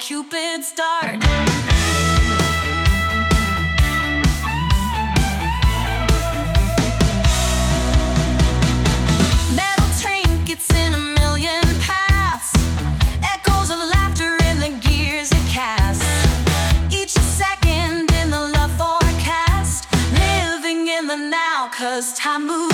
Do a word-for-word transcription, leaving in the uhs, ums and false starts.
Cupid's dart. Metal trinkets in a million paths, echoes of laughter in the gears it casts. Each second in the love forecast, living in the now, 'cause time moves